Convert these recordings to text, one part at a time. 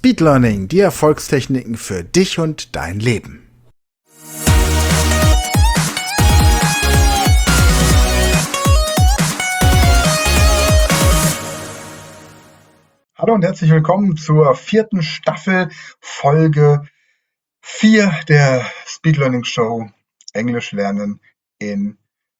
Speed Learning, die Erfolgstechniken für dich und dein Leben. Hallo und herzlich willkommen zur 4. Staffel, Folge 4 der Speed Learning Show Englisch lernen in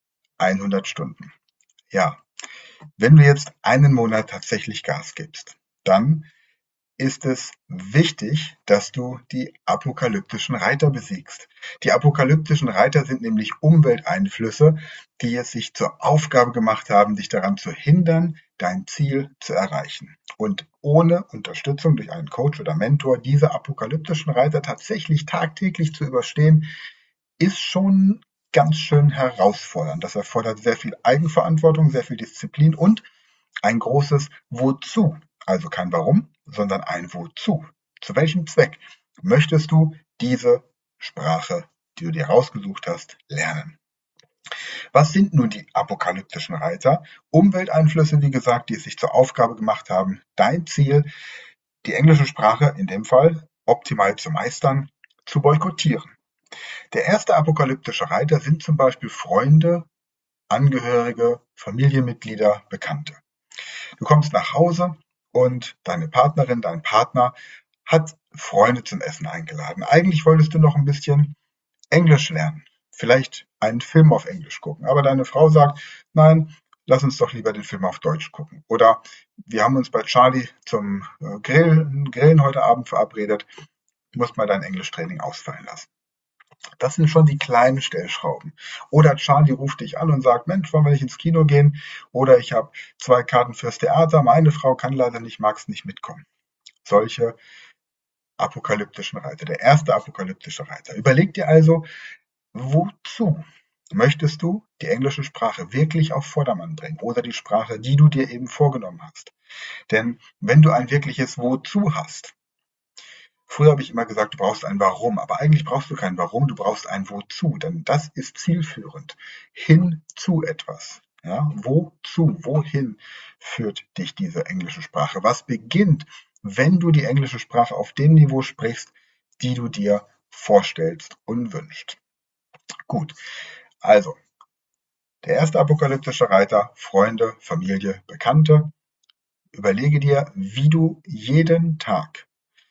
100 Stunden. Ja, wenn du jetzt einen Monat tatsächlich Gas gibst, dann ist es wichtig, dass du die apokalyptischen Reiter besiegst. Die apokalyptischen Reiter sind nämlich Umwelteinflüsse, die es sich zur Aufgabe gemacht haben, dich daran zu hindern, dein Ziel zu erreichen. Und ohne Unterstützung durch einen Coach oder Mentor diese apokalyptischen Reiter tatsächlich tagtäglich zu überstehen, ist schon ganz schön herausfordernd. Das erfordert sehr viel Eigenverantwortung, sehr viel Disziplin und ein großes Wozu. Also kein Warum, sondern ein Wozu. Zu welchem Zweck möchtest du diese Sprache, die du dir rausgesucht hast, lernen? Was sind nun die apokalyptischen Reiter? Umwelteinflüsse, wie gesagt, die es sich zur Aufgabe gemacht haben, dein Ziel, die englische Sprache in dem Fall optimal zu meistern, zu boykottieren. Der erste apokalyptische Reiter sind zum Beispiel Freunde, Angehörige, Familienmitglieder, Bekannte. Du kommst nach Hause und deine Partnerin, dein Partner hat Freunde zum Essen eingeladen. Eigentlich wolltest du noch ein bisschen Englisch lernen, vielleicht einen Film auf Englisch gucken, aber deine Frau sagt, nein, lass uns doch lieber den Film auf Deutsch gucken. Oder wir haben uns bei Charlie zum Grillen heute Abend verabredet, du musst mal dein Englischtraining ausfallen lassen. Das sind schon die kleinen Stellschrauben. Oder Charlie ruft dich an und sagt, Mensch, wollen wir nicht ins Kino gehen? Oder ich habe 2 Karten fürs Theater, meine Frau kann leider nicht, magst nicht mitkommen. Solche apokalyptischen Reiter. Der erste apokalyptische Reiter. Überleg dir also, wozu möchtest du die englische Sprache wirklich auf Vordermann bringen? Oder die Sprache, die du dir eben vorgenommen hast? Denn wenn du ein wirkliches Wozu hast, früher habe ich immer gesagt, du brauchst ein Warum, aber eigentlich brauchst du kein Warum, du brauchst ein Wozu, denn das ist zielführend. Hin zu etwas. Ja, wozu, wohin führt dich diese englische Sprache? Was beginnt, wenn du die englische Sprache auf dem Niveau sprichst, die du dir vorstellst und wünschst? Gut, also der erste apokalyptische Reiter, Freunde, Familie, Bekannte. Überlege dir, wie du jeden Tag,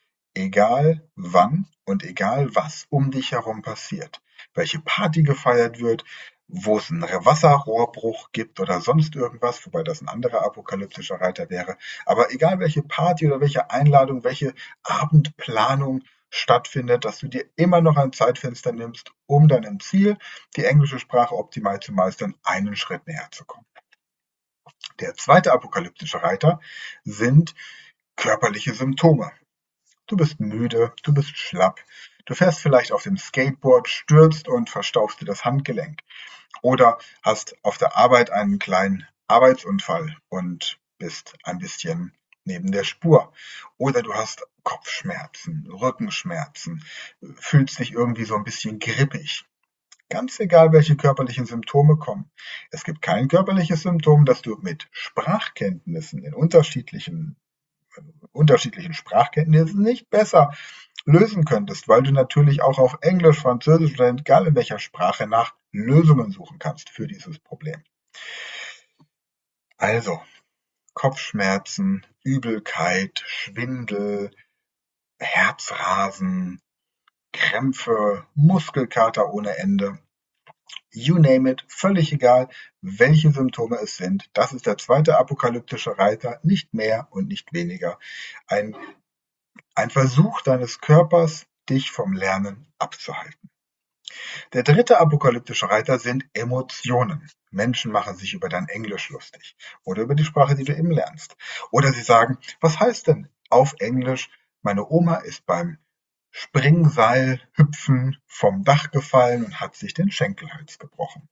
egal wann und egal was um dich herum passiert, welche Party gefeiert wird, wo es einen Wasserrohrbruch gibt oder sonst irgendwas, wobei das ein anderer apokalyptischer Reiter wäre, aber egal welche Party oder welche Einladung, welche Abendplanung stattfindet, dass du dir immer noch ein Zeitfenster nimmst, um deinem Ziel, die englische Sprache optimal zu meistern, einen Schritt näher zu kommen. Der zweite apokalyptische Reiter sind körperliche Symptome. Du bist müde, du bist schlapp, du fährst vielleicht auf dem Skateboard, stürzt und verstauchst dir das Handgelenk. Oder hast auf der Arbeit einen kleinen Arbeitsunfall und bist ein bisschen neben der Spur. Oder du hast Kopfschmerzen, Rückenschmerzen, fühlst dich irgendwie so ein bisschen grippig. Ganz egal, welche körperlichen Symptome kommen. Es gibt kein körperliches Symptom, das du mit Sprachkenntnissen in unterschiedlichen Sprachkenntnissen nicht besser lösen könntest, weil du natürlich auch auf Englisch, Französisch oder egal in welcher Sprache nach Lösungen suchen kannst für dieses Problem. Also, Kopfschmerzen, Übelkeit, Schwindel, Herzrasen, Krämpfe, Muskelkater ohne Ende. You name it, völlig egal, welche Symptome es sind. Das ist der zweite apokalyptische Reiter, nicht mehr und nicht weniger. Ein Versuch deines Körpers, dich vom Lernen abzuhalten. Der dritte apokalyptische Reiter sind Emotionen. Menschen machen sich über dein Englisch lustig oder über die Sprache, die du eben lernst. Oder sie sagen, was heißt denn auf Englisch, meine Oma ist beim Springseil hüpfen vom Dach gefallen und hat sich den Schenkelhals gebrochen.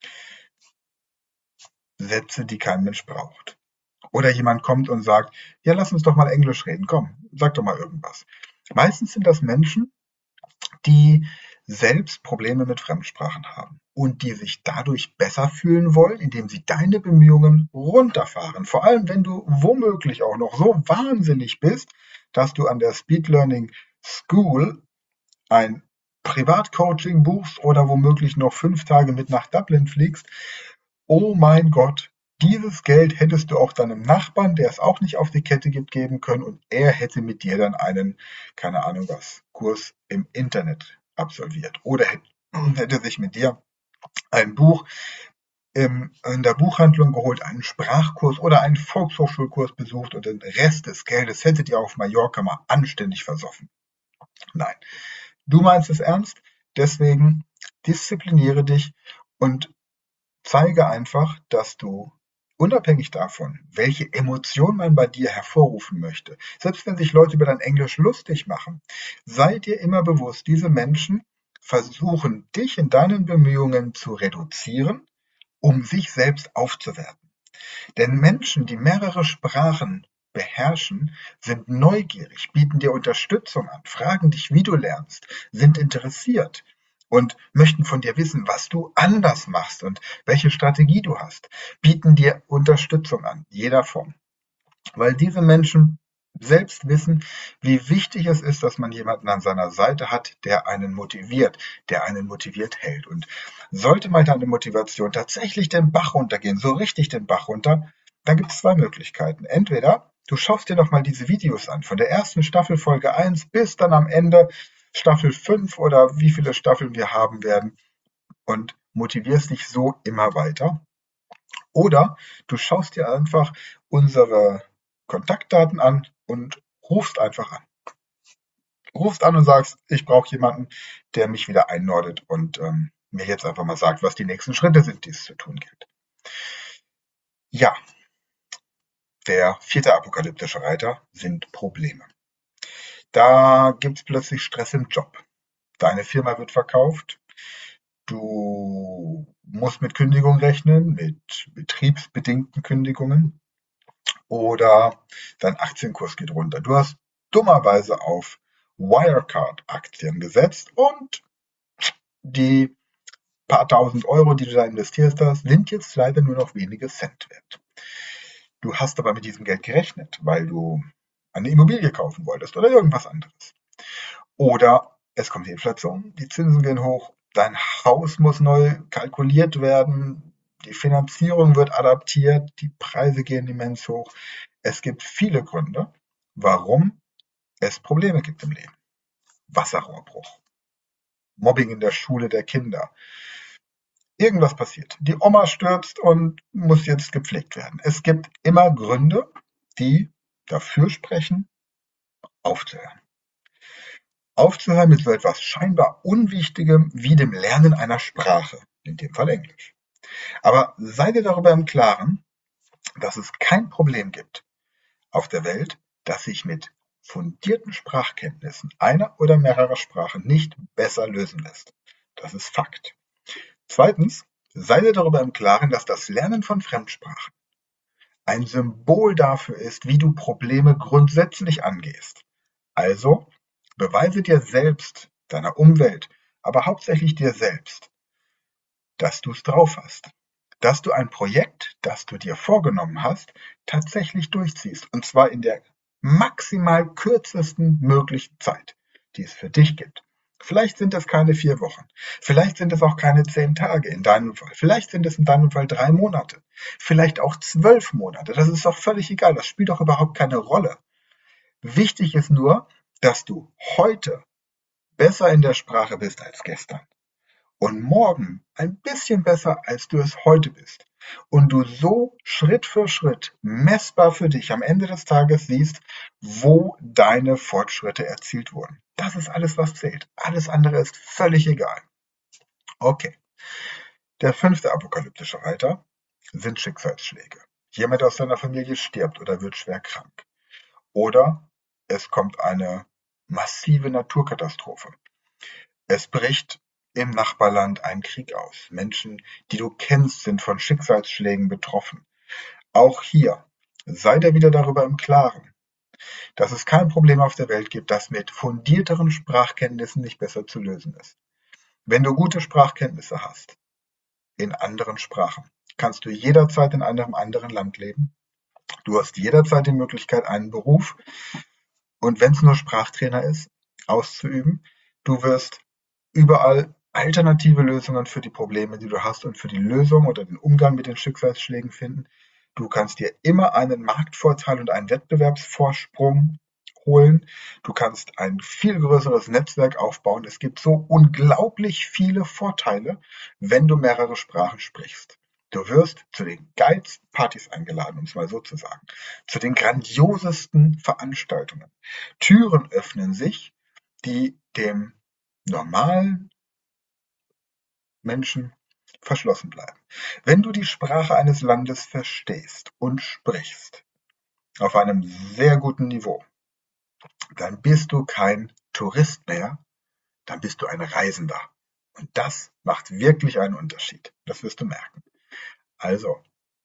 Sätze, die kein Mensch braucht. Oder jemand kommt und sagt, ja, lass uns doch mal Englisch reden, komm, sag doch mal irgendwas. Meistens sind das Menschen, die selbst Probleme mit Fremdsprachen haben und die sich dadurch besser fühlen wollen, indem sie deine Bemühungen runterfahren. Vor allem, wenn du womöglich auch noch so wahnsinnig bist, dass du an der Speed Learning School ein Privatcoaching buchst oder womöglich noch 5 Tage mit nach Dublin fliegst. Oh mein Gott, dieses Geld hättest du auch deinem Nachbarn, der es auch nicht auf die Kette gibt, geben können und er hätte mit dir dann einen, keine Ahnung was, Kurs im Internet absolviert oder hätte sich mit dir ein Buch in der Buchhandlung geholt, einen Sprachkurs oder einen Volkshochschulkurs besucht und den Rest des Geldes hättet ihr auf Mallorca mal anständig versoffen. Nein, du meinst es ernst, deswegen diszipliniere dich und zeige einfach, dass du unabhängig davon, welche Emotion man bei dir hervorrufen möchte, selbst wenn sich Leute über dein Englisch lustig machen, sei dir immer bewusst, diese Menschen versuchen, dich in deinen Bemühungen zu reduzieren, um sich selbst aufzuwerten. Denn Menschen, die mehrere Sprachen beherrschen, sind neugierig, bieten dir Unterstützung an, fragen dich, wie du lernst, sind interessiert und möchten von dir wissen, was du anders machst und welche Strategie du hast, bieten dir Unterstützung an, jeder Form. Weil diese Menschen selbst wissen, wie wichtig es ist, dass man jemanden an seiner Seite hat, der einen motiviert hält. Und sollte mal deine Motivation tatsächlich den Bach runtergehen, so richtig den Bach runter, dann gibt es 2 Möglichkeiten. Entweder du schaust dir nochmal diese Videos an, von der ersten Staffel Folge 1 bis dann am Ende Staffel 5 oder wie viele Staffeln wir haben werden und motivierst dich so immer weiter. Oder du schaust dir einfach unsere Kontaktdaten an und rufst einfach an. Rufst an und sagst, ich brauche jemanden, der mich wieder einnordet und mir jetzt einfach mal sagt, was die nächsten Schritte sind, die es zu tun gilt. Ja, der 4. apokalyptische Reiter sind Probleme. Da gibt es plötzlich Stress im Job. Deine Firma wird verkauft. Du musst mit Kündigung rechnen, mit betriebsbedingten Kündigungen. Oder dein Aktienkurs geht runter. Du hast dummerweise auf Wirecard-Aktien gesetzt und die paar tausend Euro, die du da investiert hast, sind jetzt leider nur noch wenige Cent wert. Du hast aber mit diesem Geld gerechnet, weil du eine Immobilie kaufen wolltest oder irgendwas anderes. Oder es kommt die Inflation, die Zinsen gehen hoch, dein Haus muss neu kalkuliert werden, die Finanzierung wird adaptiert, die Preise gehen immens hoch. Es gibt viele Gründe, warum es Probleme gibt im Leben. Wasserrohrbruch, Mobbing in der Schule der Kinder. Irgendwas passiert. Die Oma stürzt und muss jetzt gepflegt werden. Es gibt immer Gründe, die dafür sprechen, aufzuhören. Aufzuhören mit so etwas scheinbar Unwichtigem wie dem Lernen einer Sprache, in dem Fall Englisch. Aber sei dir darüber im Klaren, dass es kein Problem gibt auf der Welt, das sich mit fundierten Sprachkenntnissen einer oder mehrerer Sprachen nicht besser lösen lässt. Das ist Fakt. Zweitens, sei dir darüber im Klaren, dass das Lernen von Fremdsprachen ein Symbol dafür ist, wie du Probleme grundsätzlich angehst. Also beweise dir selbst, deiner Umwelt, aber hauptsächlich dir selbst, dass du es drauf hast. Dass du ein Projekt, das du dir vorgenommen hast, tatsächlich durchziehst. Und zwar in der maximal kürzesten möglichen Zeit, die es für dich gibt. Vielleicht sind es keine 4 Wochen. Vielleicht sind es auch keine 10 Tage in deinem Fall. Vielleicht sind es in deinem Fall 3 Monate. Vielleicht auch 12 Monate. Das ist doch völlig egal. Das spielt doch überhaupt keine Rolle. Wichtig ist nur, dass du heute besser in der Sprache bist als gestern und morgen ein bisschen besser, als du es heute bist. Und du so Schritt für Schritt messbar für dich am Ende des Tages siehst, wo deine Fortschritte erzielt wurden. Das ist alles, was zählt. Alles andere ist völlig egal. Okay. Der 5. apokalyptische Reiter sind Schicksalsschläge. Jemand aus deiner Familie stirbt oder wird schwer krank. Oder es kommt eine massive Naturkatastrophe. Es bricht im Nachbarland ein Krieg aus. Menschen, die du kennst, sind von Schicksalsschlägen betroffen. Auch hier sei dir wieder darüber im Klaren, dass es kein Problem auf der Welt gibt, das mit fundierteren Sprachkenntnissen nicht besser zu lösen ist. Wenn du gute Sprachkenntnisse hast in anderen Sprachen, kannst du jederzeit in einem anderen Land leben. Du hast jederzeit die Möglichkeit, einen Beruf und wenn es nur Sprachtrainer ist, auszuüben. Du wirst überall alternative Lösungen für die Probleme, die du hast und für die Lösung oder den Umgang mit den Schicksalsschlägen finden. Du kannst dir immer einen Marktvorteil und einen Wettbewerbsvorsprung holen. Du kannst ein viel größeres Netzwerk aufbauen. Es gibt so unglaublich viele Vorteile, wenn du mehrere Sprachen sprichst. Du wirst zu den geilsten Partys eingeladen, um es mal so zu sagen, zu den grandiosesten Veranstaltungen. Türen öffnen sich, die dem normalen Menschen verschlossen bleiben. Wenn du die Sprache eines Landes verstehst und sprichst, auf einem sehr guten Niveau, dann bist du kein Tourist mehr, dann bist du ein Reisender. Und das macht wirklich einen Unterschied. Das wirst du merken. Also,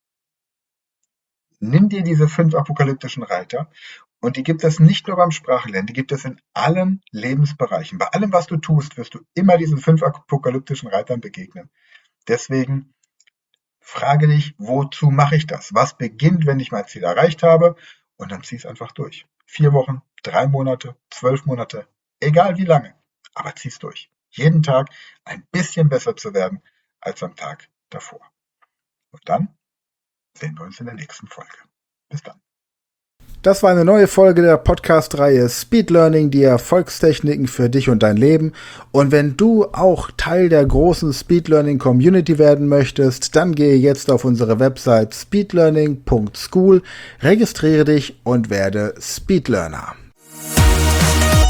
nimm dir diese 5 apokalyptischen Reiter und die gibt es nicht nur beim Sprachenlernen, die gibt es in allen Lebensbereichen. Bei allem, was du tust, wirst du immer diesen 5 apokalyptischen Reitern begegnen. Deswegen frage dich, wozu mache ich das? Was beginnt, wenn ich mein Ziel erreicht habe? Und dann zieh es einfach durch. 4 Wochen, 3 Monate, 12 Monate, egal wie lange, aber zieh es durch. Jeden Tag ein bisschen besser zu werden als am Tag davor. Und dann sehen wir uns in der nächsten Folge. Bis dann. Das war eine neue Folge der Podcast-Reihe Speed Learning, die Erfolgstechniken für dich und dein Leben. Und wenn du auch Teil der großen Speed Learning Community werden möchtest, dann gehe jetzt auf unsere Website speedlearning.school, registriere dich und werde Speed Learner.